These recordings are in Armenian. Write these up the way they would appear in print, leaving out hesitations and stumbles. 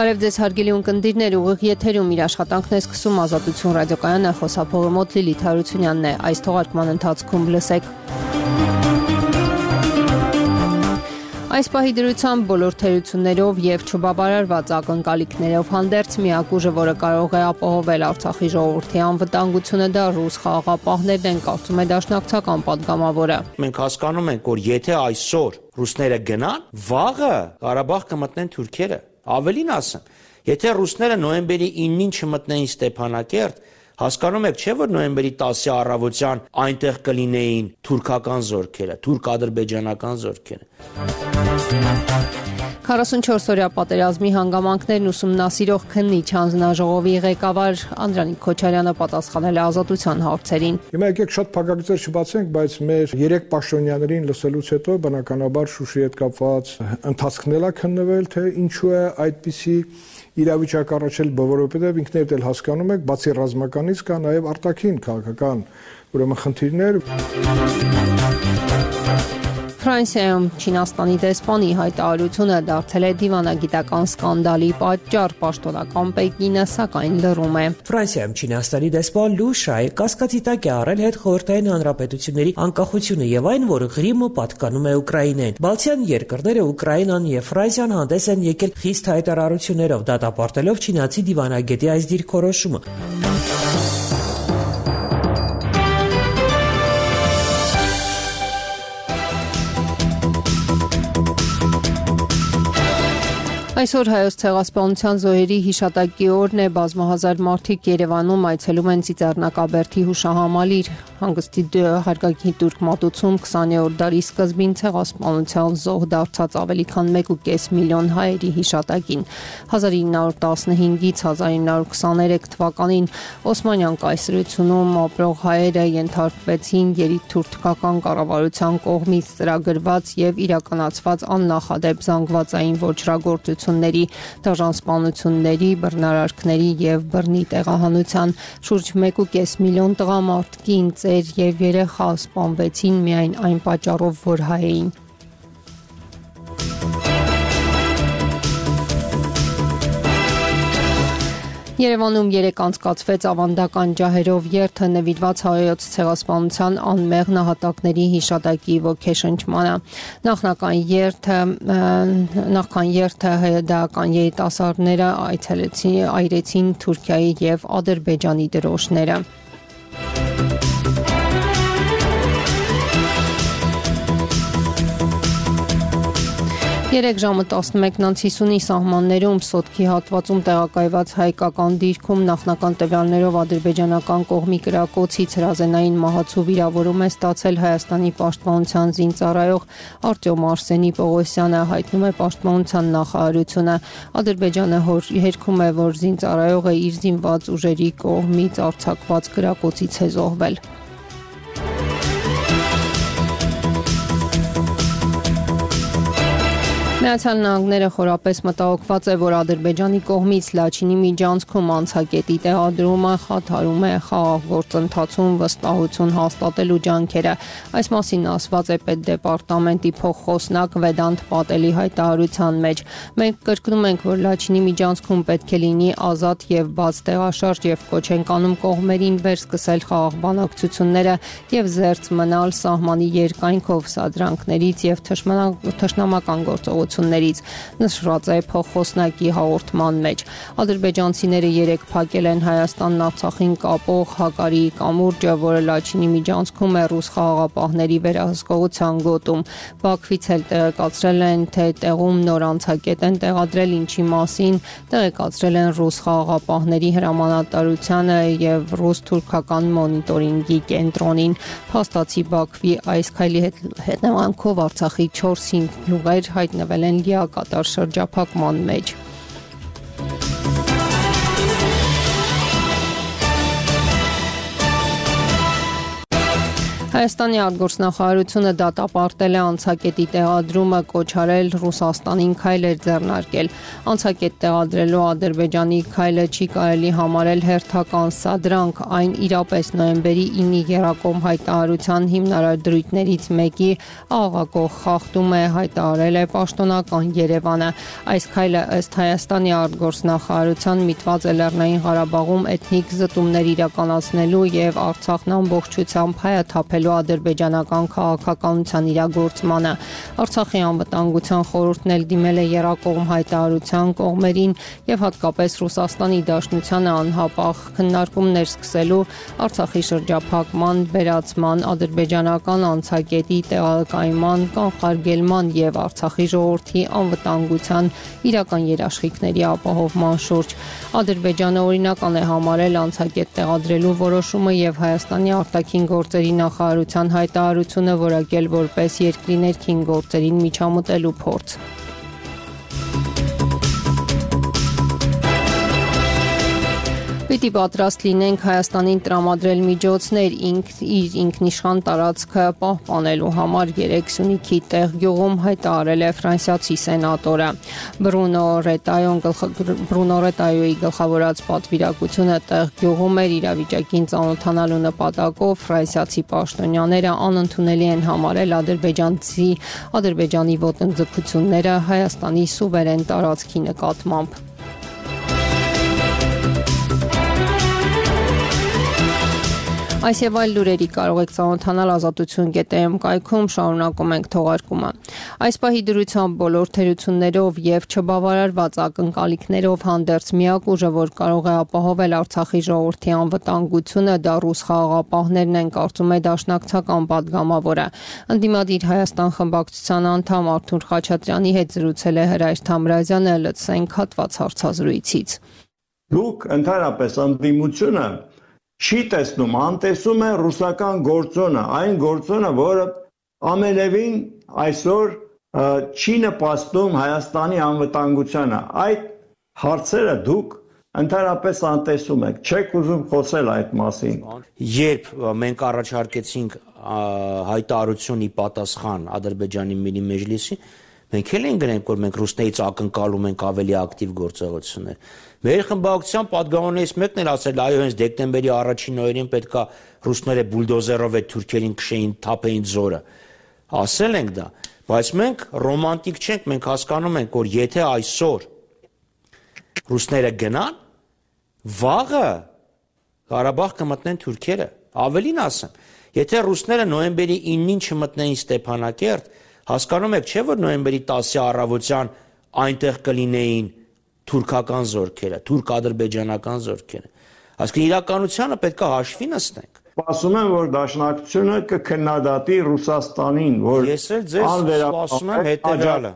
Բարև ձեզ հարգելի ունկնդիրներ, ուղիղ եթերում իր աշխատանքն է սկսում Ազատություն ռադիոկայանը, խոսափողը մոտ Լիլիթ Հարությունյանն է, այս թողարկման ընթացքում լսեք։ Այս պահի դրությամբ բոլոր թերություններով եւ չբավարարված ակնկալիքներով հանդերձ միակ ուժը, որը կարող է ապահովել Արցախի ժողովրդի անվտանգությունը, դա ռուս խաղաղապահներն են, կարծում է դաշնակցական падգամավորը։ Մենք հասկանում ենք, որ եթե այսօր ռուսները գնան, վաղը Ղարաբաղ կմտնեն թուրքերը։ Ավելին ասեմ, եթե ռուսները նոյեմբերի 9-ին չմտնեին Ստեփանակերտ, հասկանում եք, չէ՞ որ նոյեմբերի 10-ի առավոտյան այնտեղ կլինեին թուրքական զորքերը, թուրք-ադրբեջանական զորքերը։ 44-օրյա պատերազմի հանգամանքներն ուսումնասիրող քննիչ հանձնաժողովի ղեկավար Անդրանիկ Քոչարյանը պատասխանել է Ազատության հարցերին։ Հիմա եկեք շատ փակագծեր չբացենք, բայց մեր 3 պաշտոնյաներին լսելուց հետո բնականաբար Շուշիի հետ կապված ընթացքն էլ է քննվել, թե ինչու է այդպիսի իրավիճակ առաջել, որովհետև ինքներդ էլ հասկանում եք, բացի ռազմականից կա նաև արտաքին քաղաքական ուրեմն խնդիրներ։ Ֆրանսիայում Չինաստանի դեսպանի հայտարարությունը դարձել է դիվանագիտական սկանդալի պատճառ, պաշտոնական Պեկինը սակայն լռում է։ Ֆրանսիայում Չինաստանի դեսպան Լու Շայը կասկածի տակ է առել հետխորհրդային հանրապետությունների անկախությունը եւ այն, որ Ղրիմը պատկանում է Ուկրաինային։ Բալթյան երկրները, Ուկրաինան եւ Ֆրանսիան հանդես են եկել խիստ հայտարարություններով, դատապարտելով չինացի դիվանագետի այս դիրքորոշումը։ Այսօր Հայոց ցեղասպանության զոհերի հիշատակի օրն է, բազմահազար մարդիկ Երևանում այցելում են Ծիծեռնակաբերդի հուշահամալիր, հանգստի հարգագի տուրք մատուցում 20-րդ դարի սկզբին ցեղասպանության զոհ դարձած ավելի քան 1.5 միլիոն հայերի հիշատակին։ 1915-ից 1923 թվականին Օսմանյան կայսրությունում ապրող հայերը ենթարկվեցին երիտթուրքական կառավարության կողմից ծրագրված եւ իրականացված աննախադեպ զանգվածային ոչրագործություն դաժան սպանությունների, բռնարարքների եւ բռնի տեղահանության շուրջ 1.5 միլիոն տղամարդ, կին, ծեր եւ երեխա սպանվեցին միայն այն պատճառով, որ հայ էին։ Երևանում 3 անցկացվեց ավանդական ջահերով երթը նվիրված հայոց ցեղասպանության անմեղ նահատակների հիշատակի ոգեշնչմանը։ Նախքան երթը հայդական երիտասարդները այրեցին Թուրքիայի եւ Ադրբեջանի դրոշները։ 3 ժամը 11:50-ի սահմաններում Սոտքի հատվածում տեղակայված հայկական դիրքում նախնական տվյալներով ադրբեջանական կողմի կրակոցից հրազենային մահացու վիրավորում է ստացել Հայաստանի պաշտպանության զինծառայող Արտյոմ Արսենի Պողոսյանը, հայտնում է պաշտպանության նախարարությունը։ Ադրբեջանը հերքում է, որ զինծառայողը իր զինված ուժերի կողմից արձակված կրակոցից է զոհվել։ Միացյալ Նահանգները խորապես մտահոգված է, որ Ադրբեջանի կողմից Լաչինի միջանցքում անցակետի տեղադրումը խաթարում է խաղաղ գործընթացում վստահություն հաստատելու ջանքերը։ Այս մասին ասված է Պետդեպարտամենտի փոխխոսնակ Վեդանտ Պատելի հայտարարության մեջ։ Մենք կրկնում ենք, որ Լաչինի միջանցքում պետք է լինի ազատ եւ բաց տեղաշարժ եւ կոչ ենք անում կողմերին վերսկսել խաղաղ բանակցությունները եւ զերծ մնալ սահմանի երկայնքով սադրանքներից եւ թշնամական գործողություններից։ Նշված է փոխխոսնակի հաղորդման մեջ։ Ադրբեջանցիները 3 փակել են Հայաստանն Արցախին կապող Հակարիի կամուրջը, որը Լաչինի միջանցքում է ռուս խաղաղապահների վերահսկողության գոտում։ Բաքվից էլ տեղեկացրել են, թե տեղում նոր անցակետ են տեղադրել, ինչի մասին տեղեկացրել են ռուս խաղաղապահների հրամանատարությանը եւ ռուս-թուրքական մոնիտորինգի կենտրոնին։ Փաստացի Բաքվի այս քայլի հետևանքով Արցախի 4-5 գյուղեր հայտնվել են լիակատար շրջափակման մեջ։ Հայաստանի արտգործնախարարությունը դատապարտել է անցակետի տեղադրումը, կոչարել Ռուսաստանին քայլեր ձեռնարկել։ Անցակետ տեղադրելու Ադրբեջանի քայլը չի կարելի համարել հերթական սադրանք, այն իրապես նոյեմբերի 9-ի եռակողմ հայտարարության հիմնարար դրույթներից մեկի աղաղակող խախտում է, հայտարարել է պաշտոնական Երևանը։ Այս քայլը ըստ Հայաստանի արտգործնախարարության միտված է Լեռնային Ղարաբաղում էթնիկ զտումներ իրականացնելու եւ Արցախն ամբողջությամբ հայաթափելու ադրբեջանական քաղաքականության իրագործմանը։ Արցախի անվտանգության խորհուրդն էլ դիմել է եռակողմ հայտարարության կողմերին եւ հատկապես Ռուսաստանի Դաշնությանը անհապաղ քննարկումներ սկսելու Արցախի շրջափակման, վերացման, ադրբեջանական անցակետի տեղակայման, կանխարգելման եւ Արցախի ժողովրդի անվտանգության իրական երաշխիքների ապահովման շուրջ։ Ադրբեջանը օրինական է համարել անցակետ տեղադրելու որոշումը եւ Հայաստանի արտաքին գործերի նախարարության հայտարարությունը որակել որպես երկրի ներքին գործերին միջամտելու փորձ։ Պիտի պատրաստ լինենք Հայաստանին տրամադրել միջոցներ իր ինքնիշխան տարածքը պահպանելու համար երեք Սյունիքի տեղ գյուղում հայտարարել է ֆրանսիացի սենատորը։ Բրունո Ռետայոյի գլխավորած պատվիրակությունը տեղ գյուղում էր իրավիճակին ծանոթանալու նպատակով ֆրանսիացի պաշտոնյաները անընդունելի են համարել Ադրբեջանի ոտնձգությունները Հայաստանի սուվերեն տարածքի նկատմամբ։ Այս եւ այլ լուրերի կարող եք ծանոթանալ azatutsun.am կայքում, շարունակում ենք թողարկումը։ Այս պահի դրությամբ բոլոր թերություններով եւ չբավարարված ակնկալիքներով հանդերձ միակ ուժը, որ կարող է ապահովել Արցախի ժողովրդի անվտանգությունը, դա ռուս խաղաղապահներն են, կարծում է դաշնակցական падգամավորը։ Ընդդիմադիր Հայաստան խմբակցության անդամ Արթուր Խաչատրյանի հետ զրուցել է Հրայր Թամրազյանը, լսենք հատված հարցազրույցից։ Դուք ընդհանրապես ընդդիմությունը չի տեսնում, անտեսում է ռուսական գործոնը, այն գործոնը, որը ամենևին այսօր չի նպաստում Հայաստանի անվտանգությանը։ Այդ հարցերը դուք ընդհանրապես անտեսում եք, չեք ուզում խոսել այդ մասին։ Երբ մենք առաջարկեցինք հայտարարությունի պատասխան Ադրբեջանի Միլի Մեջլիսին, մենք էլ ենք գնենք, որ մենք ռուսներից ակնկալում ենք ավելի ակտիվ գործողություններ։ Մեր խմբակցության падգամավորներից մեկն էլ ասել, այո, հենց դեկտեմբերի 1-ին օրերին պետքա ռուսները բուլդոզերով այդ թուրքերին քշեին, թափեին ձորը։ Ասել ենք դա, բայց մենք ռոմանտիկ չենք, մենք հասկանում ենք, որ եթե այսօր ռուսները գնան, վաղը Ղարաբաղ կմտնեն թուրքերը։ Ավելին ասեմ, եթե ռուսները նոյեմբերի 9-ին չմտնեին Ստեփանակերտ, հասկանում եք, չէ՞ որ նոյեմբերի 10-ի առավոտյան այնտեղ կլինեին թուրքական զորքերը, թուրք-ադրբեջանական զորքերը։ Այսինքն իրականությունը պետք է հաշվի նստենք։ Սպասում եմ, որ դաշնակցությունը կքննադատի Ռուսաստանին, որ ես էլ ձեզ սպասում եմ հետևյալը։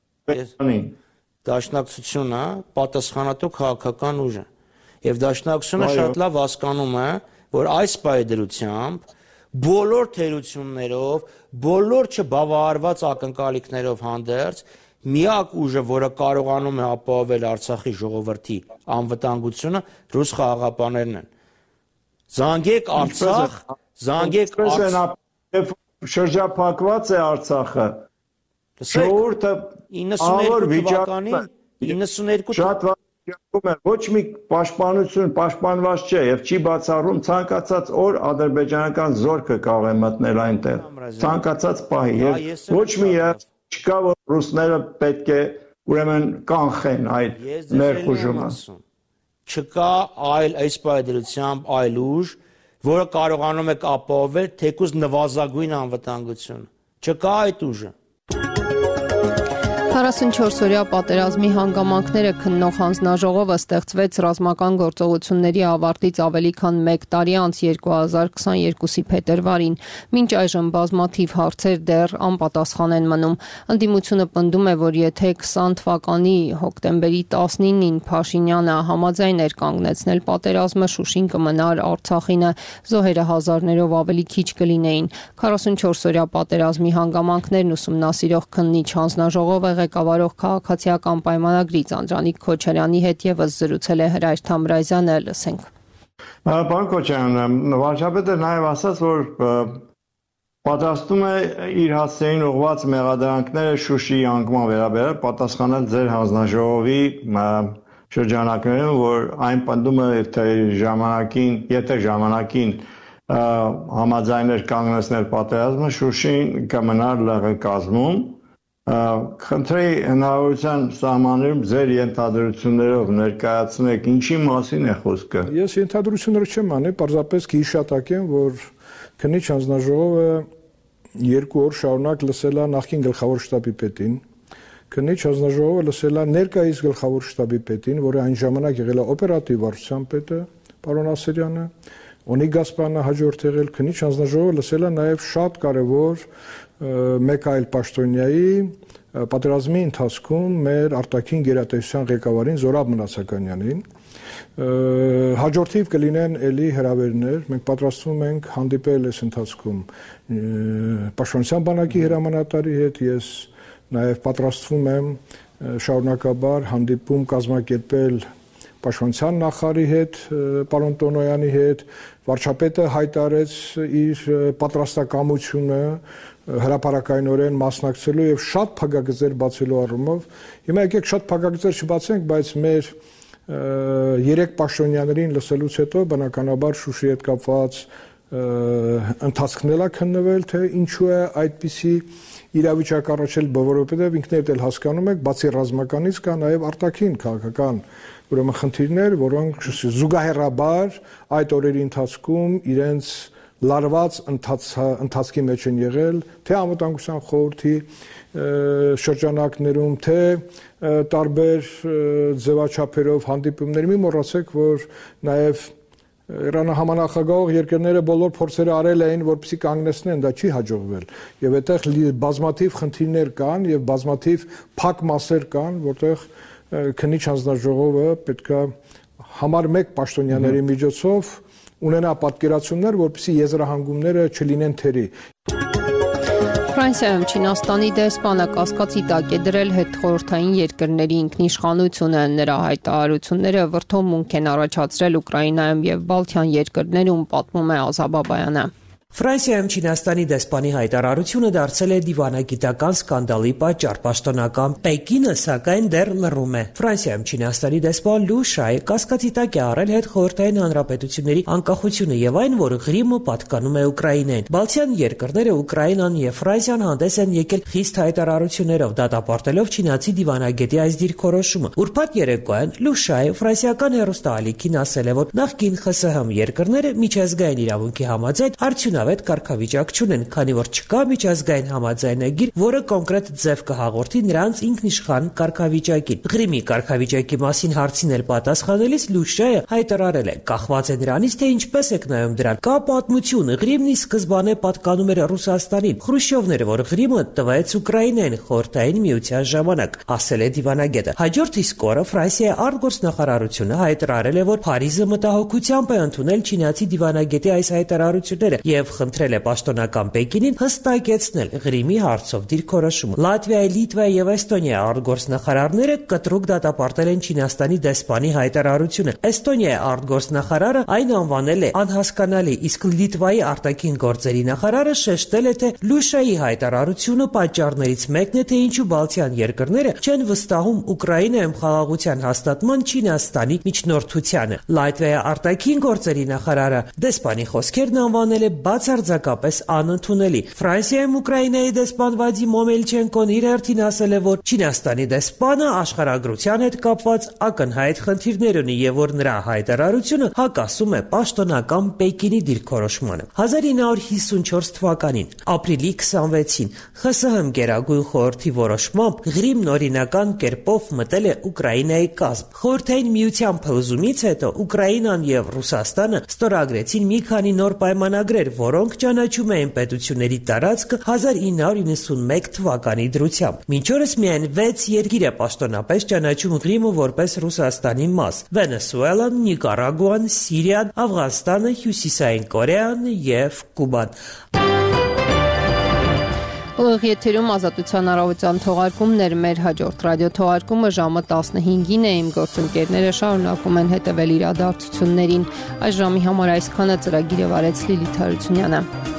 Դաշնակցությունը պատասխանատու քաղաքական ուժ է։ Եվ դաշնակցությունը շատ լավ հասկանում է, որ այս պայդրությամբ բոլոր թերություններով, բոլոր չբավարարված ակնկալիքներով հանդերձ միակ ուժը, որը կարողանում է ապահովել Արցախի ժողովրդի անվտանգությունը, ռուս խաղաղապահներն են։ Զանգեք Արցախ, զանգեք Արցախ։ Շրջափակված է Արցախը։ Ժողովուրդը 92 թվականին 92 շատ վիճակում է, ոչ մի պաշտպանություն պաշտպանված չէ եւ չի բացառում ցանկացած օր ադրբեջանական զորքը կարող է մտնել այնտեղ։ Ցանկացած պահի եւ ոչ մի չկա, որ ռուսները պետք է ուրեմն կանխեն այդ ներխուժումը։ Չկա այլ այս պայդրությամբ այլ ուժ, որը կարողանում է ապահովել թեկուզ նվազագույն անվտանգությունը։ Չկա այդ ուժը։ 44-օրյա պատերազմի հանգամանքները քննող հանձնաժողովը ստեղծվեց ռազմական գործողությունների ավարտից ավելի քան 1 տարի անց 2022-ի փետրվարին։ Մինչ այժմ բազմաթիվ հարցեր դեռ անպատասխան են մնում։ Ընդդիմությունը պնդում է, որ եթե 20 թվականի հոկտեմբերի 19-ին Փաշինյանը համաձայն էր կանգնեցնել պատերազմը, Շուշին կմնար, Արցախինը զոհերը հազարներով ավելի քիչ կլինեին։ 44-օրյա պատերազմի հանգամանքներն ուսումնասիրող քննիչ հանձնաժողովը ղեկավարող քաղաքացիական պայմանագրից Անդրանիկ Քոչարյանի հետ եւս զրուցել է Հրայր Թամրազյանը, լսենք։ Պարոն Քոչարյան, վարչապետը նաև ասաց, որ պատրաստում է իր հասցեին ուղղված մեղադրանքները Շուշիի անկման վերաբերյալ պատասխանել ձեր հանձնաժողովի շրջանակներում, որ այն պնդում է, եթե ժամանակին համաձայներ կանգնեցնել պատերազմը, Շուշին կմնար ԼՂ կազմում։ Խնդրի հնարավորության սահմաններում ձեր ենթադրություններով ներկայացնեք ինչի մասին է խոսքը։ Ես ենթադրությունները չեմ անի, պարզապես կհիշատակեմ, որ քննիչ հանձնաժողովը 2 օր շարունակ լսել է նախկին գլխավոր շտաբի պետին, քննիչ հանձնաժողովը լսել է ներկայիս գլխավոր շտաբի պետին, որը այն ժամանակ եղել է օպերատիվ վարչության պետը, պարոն Ասերյանը, Օնիկ Գասպարյանը հաջորդ եղել, քննիչ հանձնաժողովը լսել է նաև շատ կարևոր մեկ այլ պաշտոնյայի պատերազմի ընթացքում մեր արտաքին գերատեսչության ղեկավարին Զորաբ Մնացականյանին։ Հաջորդիվ կլինեն էլի հրավերներ, մենք պատրաստվում ենք հանդիպել այս ընթացքում Պաշտպանության բանակի հրամանատարի հետ, ես նաև պատրաստվում եմ շարունակաբար հանդիպում կազմակերպել Պաշտպանության նախարարի հետ, պարոն Տոնոյանի հետ, վարչապետը հայտարարեց իր պատրաստակամությունը հրապարակայնորեն մասնակցելու եւ շատ փակագծեր բացելու առումով։ Հիմա եկեք շատ փակագծեր չբացենք, բայց մեր 3 պաշտոնյաներին լսելուց հետո բնականաբար Շուշիի հետ կապված ընթացքն է քննվել, թե ինչու է այդպիսի իրավիճակ առաջել, որովհետեւ ինքներդ էլ հասկանում եք, բացի ռազմականից կա նաեւ արտաքին քաղաքական ուրեմն խնդիրներ, որոնք զուգահեռաբար այդ օրերի ընթացքում իրենց լարված ընթացքի մեջ են եղել, թե անվտանգության խորհրդի շրջանակներում, թե տարբեր ձևաչափերով հանդիպումներ։ Մի մոռացեք, որ նաև Իրանահամանախագահող երկրները բոլոր փորձերը արել էին, որպեսզի կանգնեցնեն, դա չի հաջողվել։ Եվ այդտեղ բազմաթիվ խնդիրներ կան եւ բազմաթիվ փակ մասեր կան, որտեղ քննիչ հանձնաժողովը պետքա համար 1 պաշտոնյաների միջոցով ունենա պատկերացումներ, որպեսզի եզրահանգումները չլինեն թերի։ Ֆրանսիայում Չինաստանի դեսպանը կասկածի տակ է դրել հետխորհրդային երկրների ինքնիշխանությունը, նրա հայտարարությունները վրդովմունք են առաջացրել Ուկրաինայում եւ Բալթյան երկրներում, պատմում է Ազաբ Աբայանը։ Ֆրանսիայում Չինաստանի դեսպանի հայտարարությունը դարձել է դիվանագիտական սկանդալի պատճառ, պաշտոնական Պեկինը սակայն դեռ լռում է։ Ֆրանսիայում Չինաստանի դեսպան Լու Շայը կասկածի տակ է առել հետխորհրդային հանրապետությունների անկախությունը եւ այն, որ Ղրիմը պատկանում է Ուկրաինային։ Բալթյան երկրները Ուկրաինան եւ Ֆրանսիան հանդես են եկել խիստ հայտարարություններով, դատապարտելով չինացի դիվանագետի այս դիրքորոշումը։ Ուրբաթ երեկոյան Լու Շայը ֆրանսիական հեռուստաալիքին ասել է, որ նախկին ԽՍՀՄ երկրները միջազգային իրավունքի համաձայն արդյունավետ կարգավիճակ չունեն, քանի որ չկա միջազգային համաձայնագիր, որը կոնկրետ ձև կհաղորդի նրանց ինքնիշխան կարգավիճակին։ Ղրիմի կարգավիճակի մասին հարցին էլ պատասխանելիս Լուշայը հայտարարել է. կախված է նրանից, թե ինչպես եք նայում դրան։ Կա պատմություն, Ղրիմն ի սկզբանե պատկանում էր Ռուսաստանին։ Խրուշչովն էր, որ Ղրիմը տվեց Ուկրաինային խորհրդային միության ժամանակ, ասել է դիվանագետը։ Հաջորդ իսկ օրը Ֆրանսիայի արտգործնախարարությունը հայտարարել է, որ Փարիզը մտահոգությամբ է ընդունել չինացի դիվանագետի այս հայտարարությունները եւ խնդրել է պաշտոնական Պեկինին հստակեցնել Ղրիմի հարցով դիրքորոշումը։ Լատվիայի, Լիտվայի եւ Էստոնիայի արտգործնախարարները կտրուկ դատապարտել են Չինաստանի դեսպանի հայտարարությունը։ Էստոնիայի արտգործնախարարը այն անվանել է անհասկանալի, իսկ Լիտվայի արտաքին գործերի նախարարը շեշտել է, թե Լուշայի հայտարարությունը պատճառներից մեկն է, թե ինչու Բալթյան երկրները չեն վստահում Ուկրաինայում խաղաղության հաստատման Չինաստանի միջնորդությանը։ Լատվիայի արտաքին գործերի նախարարը դեսպանի խոսքերն անվանել է բացարձակապես անընդունելի։ Ֆրանսիայում Ուկրաինայի դեսպան Վադիմ Օմելչենկոն իր հերթին ասել է, որ Չինաստանի դեսպանը աշխարհագրության հետ կապված ակնհայտ խնդիրներ ունի եւ որ նրա հայտարարությունը հակասում է պաշտոնական Պեկինի դիրքորոշմանը։ 1954 թվականին ապրիլի 26-ին ԽՍՀՄ Գերագույն խորհրդի որոշմամբ Ղրիմն օրինական կերպով մտել է Ուկրաինայի կազմ։ Խորհրդային միության փլուզումից հետո Ուկրաինան եւ Ռուսաստանը ստորագրեցին մի քանի նոր պայմանագրեր, որոնք ճանաչում էին պետությունների տարածքը 1991 թվականի դրությամբ։ Մինչ օրս միայն 6 երկիր է պաշտոնապես ճանաչում Ղրիմը որպես Ռուսաստանի մաս՝ Վենեսուելան, Նիկարագուան, Սիրիան, Աֆղանստանը, Հյուսիսային Կորեան եւ Կուբան։ Եթերում Ազատության առավոտյան թողարկումներ, մեր հաջորդ ռադիոթողարկումը ժամը 15-ին է, իմ գործընկերները շարունակում են հետևել իրադարձություններին։ Այս ժամի համար այսքանը, ծրագիրը վարեց Լիլիթ Հարությունյանը։